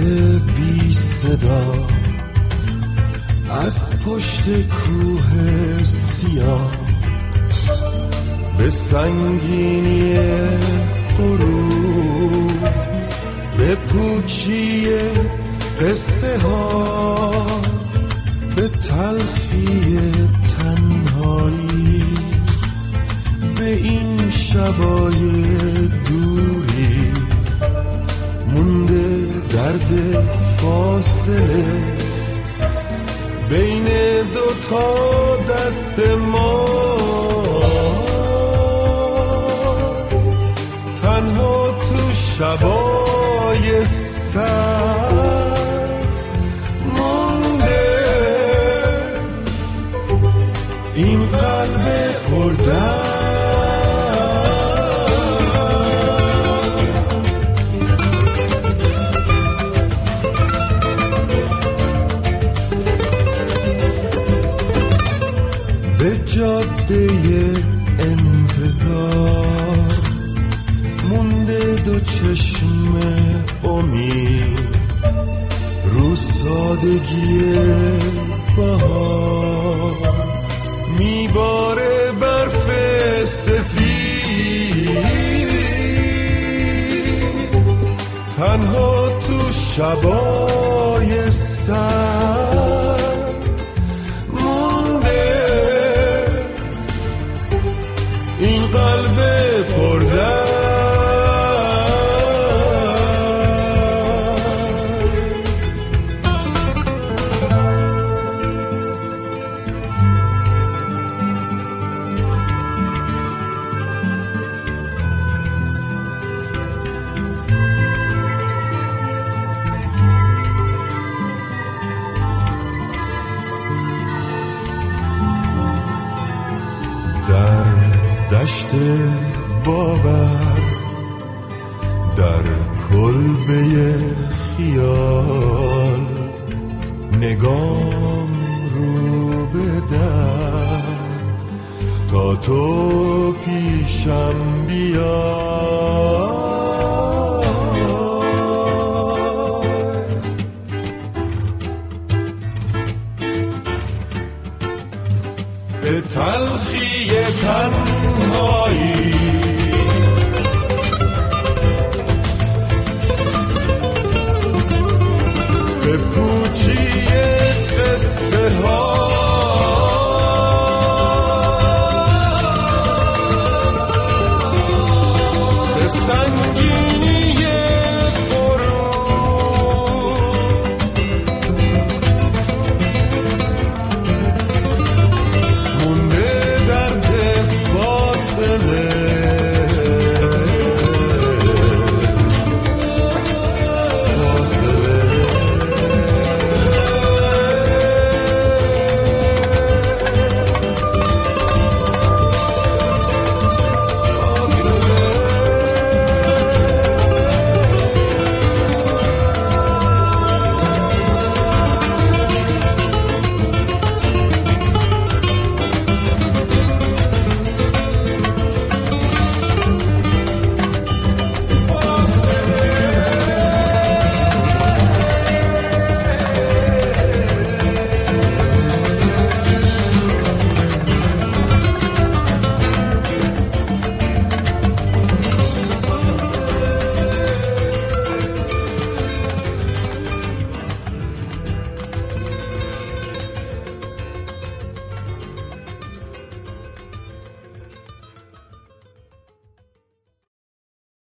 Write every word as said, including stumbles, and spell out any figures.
بی صدا از پشت کوه سیاه به سنگینی غروب، به پوچی قصه ها، به تلخی تنهایی، به این شبای دوری مونده درد فاصله بین دوتا دست ما، تنها تو شبای سرد مونده این قلب پردرد. به جاده انتظار مونده دو چشم امید، رو سادگی بهار میباره برف سفید، تنها تو شبای سرد مونده این قلب پردرد. دشت باور در کلبه خیال، نگام رو به در تا تو پیشم بیا، به تلخی تنهایی، به پوچی